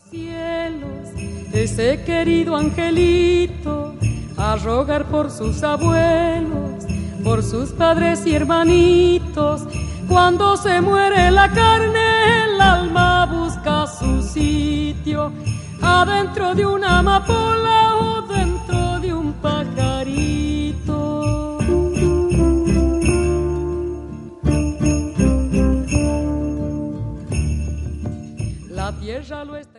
Cielos, ese querido angelito, a rogar por sus abuelos, por sus padres y hermanitos. Cuando se muere la carne, el alma busca su sitio, adentro de una amapola o dentro de un pajarito. La tierra lo está